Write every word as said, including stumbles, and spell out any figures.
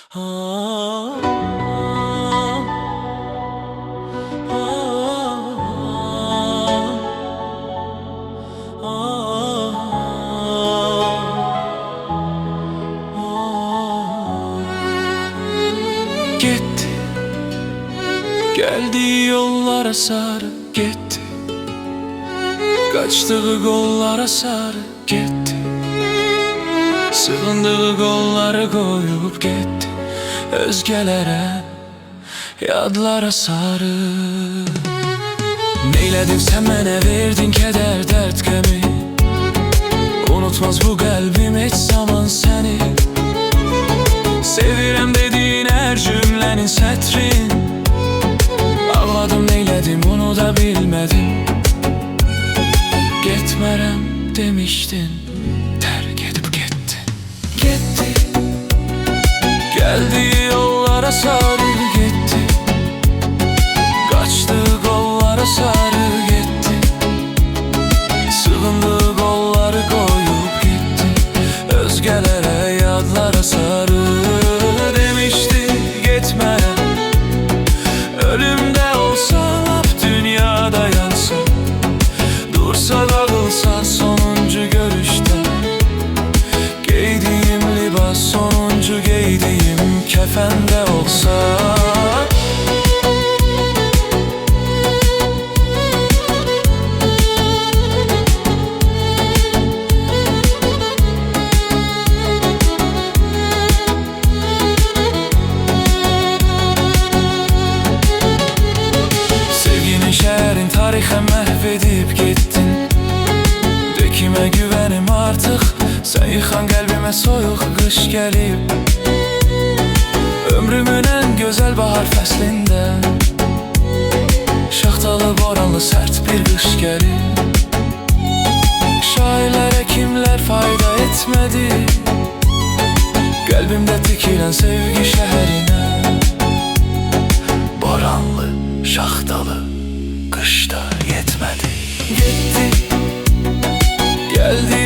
Ah, ah, ah, ah. Gitti, geldiği yollara sarı gitti, kaçtığı kollara sarı gitti, sığındığı kolları koyup gitti özgelere, yadlara sarı. Neyledin sen bana, verdin keder dert gemi, unutmaz bu kalbim hiç zaman seni. Sevirem dediğin her cümlenin setrin, ağladım neyledim bunu da bilmedim. Gitmerem demiştin, terk edip gitti. Gitti, geldiği yollara sarı gitti, kaçtığı kollara sarı gitti, sığındığı kolları koyup gitti özgelere, yadlara sarı. Demişti gitmerem, ölümde olsa lap dünyada yansa, dursa dağılsa sonuncu görüşte, giydiğim libas sonuncu giydiğim kefende olsa. Sevginin şehrin tarihe mahvedip gittin, de kime güvenim artık, sen yıkan kalbime soyuq kış gelip. Ömrümün en güzel bahar fəslində, şaxtalı boranlı sert bir kış gelip. Şairlere kimler fayda etmedi, kalbimde tikilen sevgi şəhərinə. Boranlı, şaxtalı kışta yetmedi. Gitti, geldi